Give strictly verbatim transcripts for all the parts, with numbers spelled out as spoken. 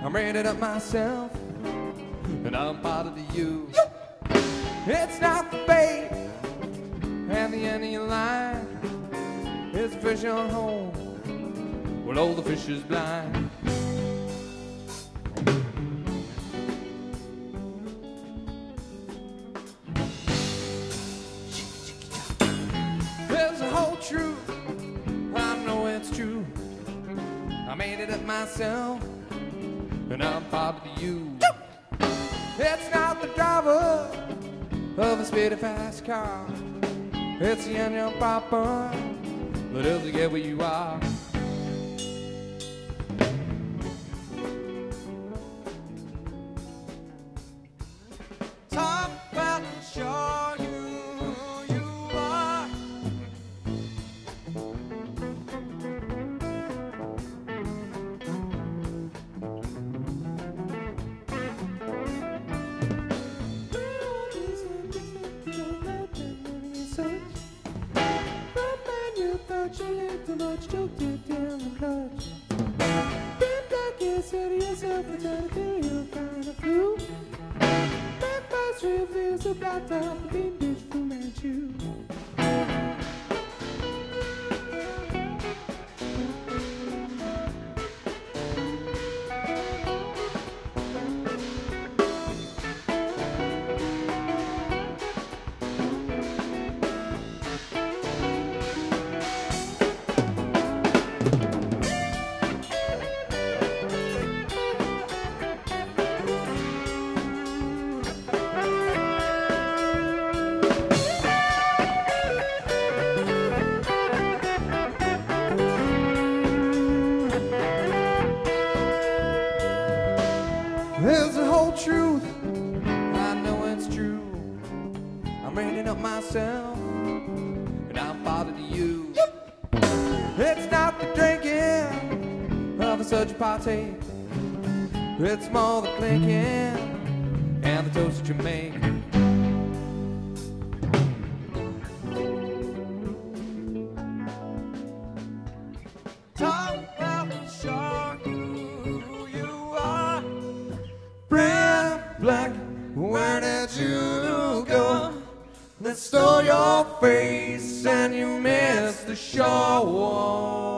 I'm rated up myself, and I'm part of the you. It's not the bait and the end of your line. It's a fish on home. Well, all the fish is blind. There's a whole truth, I know it's true. I made it up myself, and I'm part of the you. It's not the driver of a speedy fast car. It's the young papa that helps you get where you are. Talk about and show you who you are. You lived too much, choked it down the clutch. Been back here, said to yourself, I'm trying to feel you're kind of fool. Back first reveals so blacked out, the bean bitch Fu Manchu. There's the whole truth, I know it's true. I'm rating up myself, and I'm part of the you. It's not the drinking of a such party. It's more the clinking and the toast that you make. Talk about and show you who you are. Red, black, where did you go? They stole your face and you missed the show.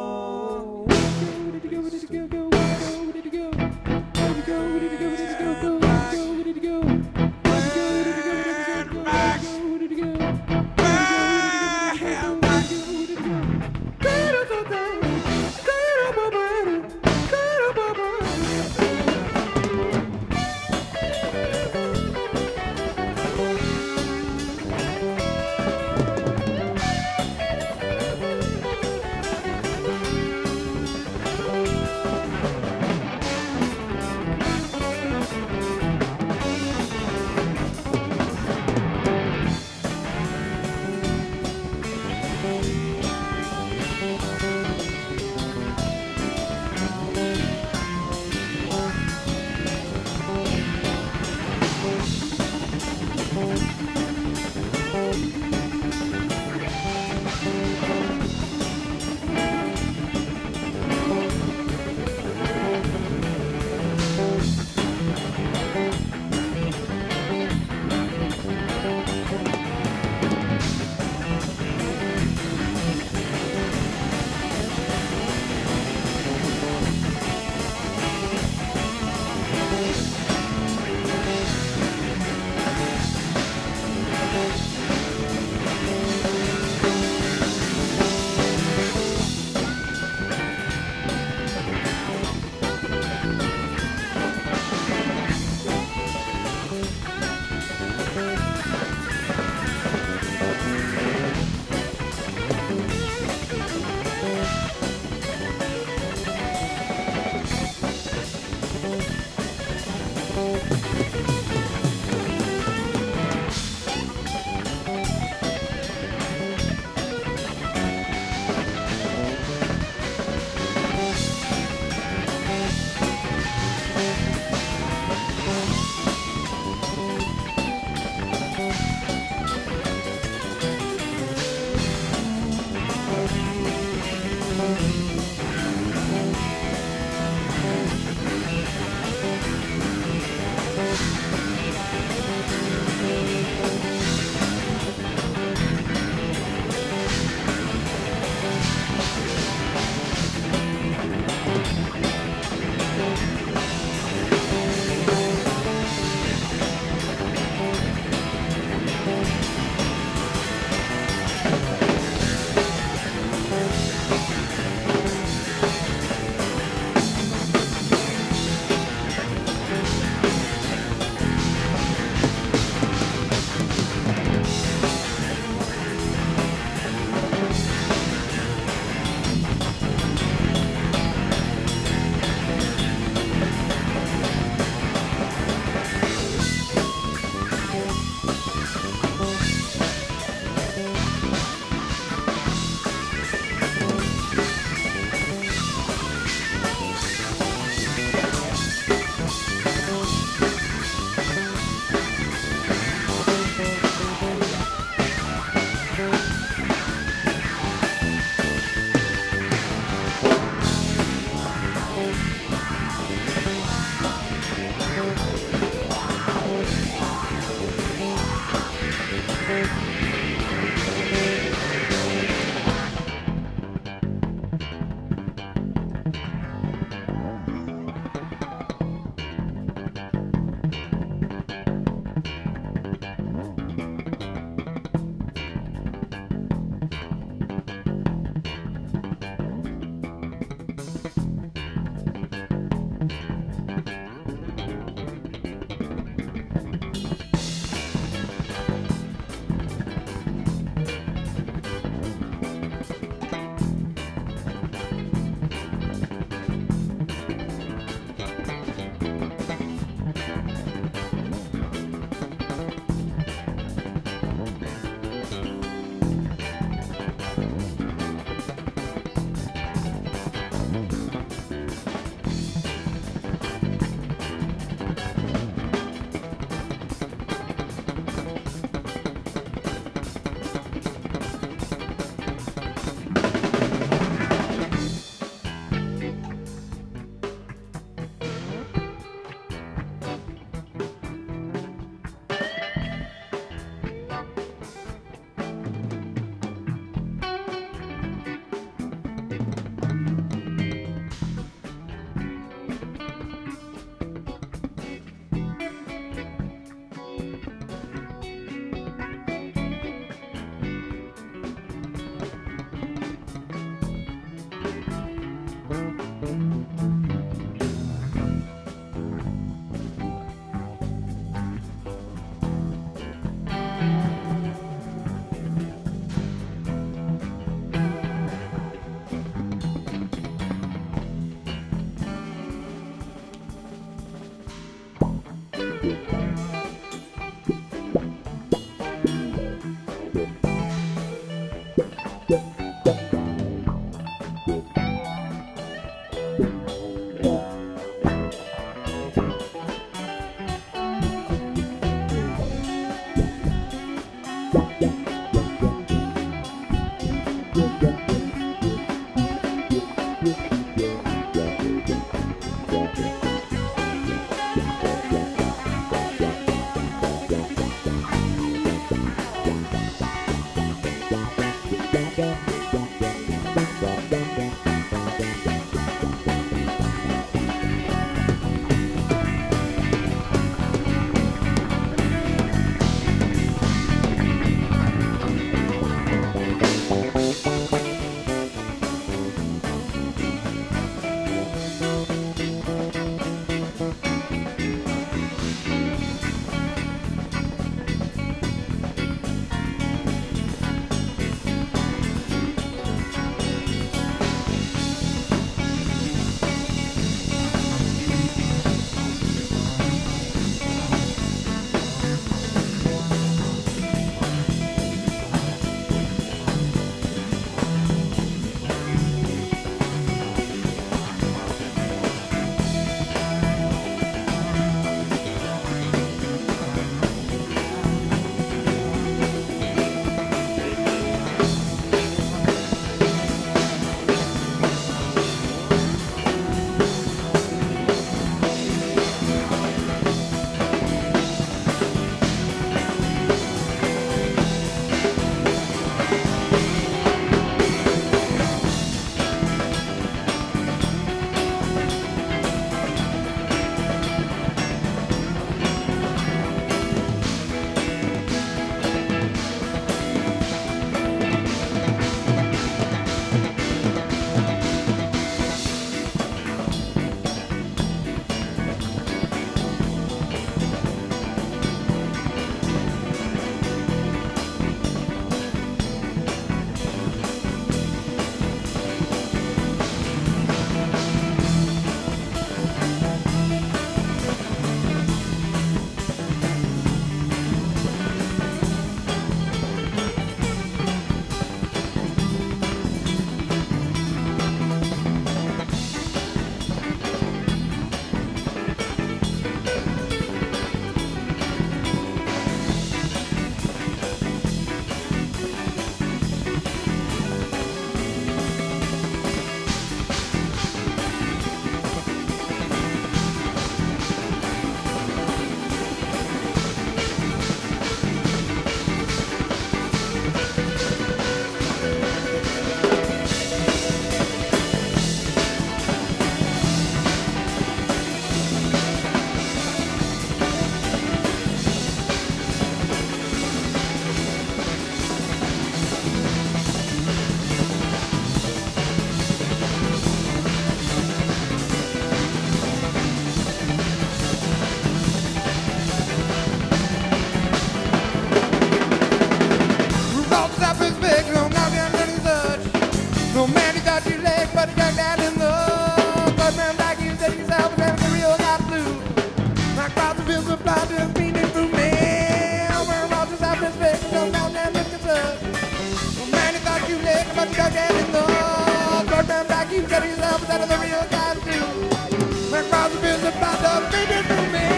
out of the real guys do. When Crosby is about to beat it through me.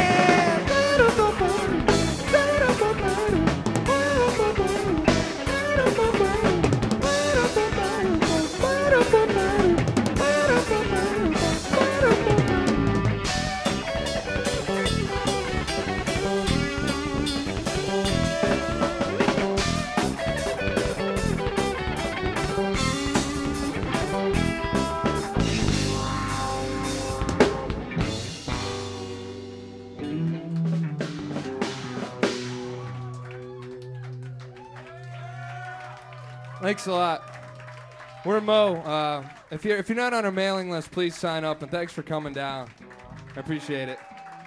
Thanks a lot. We're Mo. Uh, if you're if you're not on our mailing list, please sign up. And thanks for coming down. I appreciate it.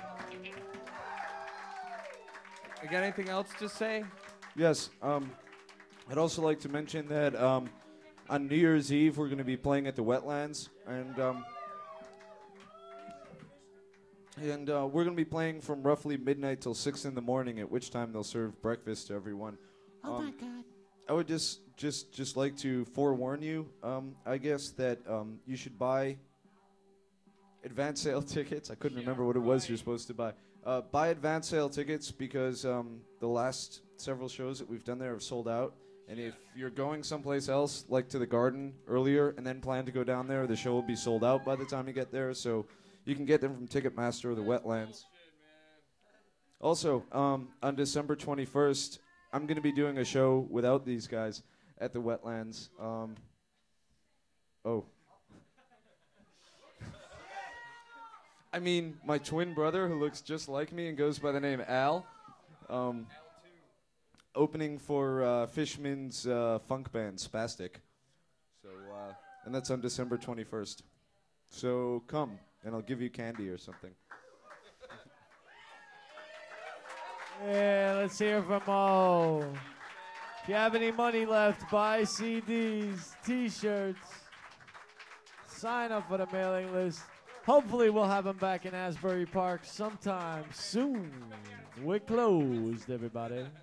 You got anything else to say? Yes. Um, I'd also like to mention that um, on New Year's Eve we're going to be playing at the Wetlands, and um, and uh, we're going to be playing from roughly midnight till six in the morning. At which time they'll serve breakfast to everyone. Oh um, my God. I would just just just like to forewarn you, um, I guess, that um, you should buy advance sale tickets. I couldn't remember what it was you're supposed to buy. Uh, buy advance sale tickets because um, the last several shows that we've done there have sold out. And if you're going someplace else, like to the Garden earlier, and then plan to go down there, the show will be sold out by the time you get there. So you can get them from Ticketmaster or the Wetlands. Also, um, on December twenty-first, I'm going to be doing a show without these guys at the Wetlands. Um, oh. I mean, my twin brother, who looks just like me and goes by the name Al, um, opening for uh, Fishman's uh, funk band, Spastic. So, uh, and that's on December twenty-first. So come, and I'll give you candy or something. Yeah, let's hear from Mo. If you have any money left, buy C Ds, T-shirts, sign up for the mailing list. Hopefully we'll have him back in Asbury Park sometime soon. We're closed, everybody.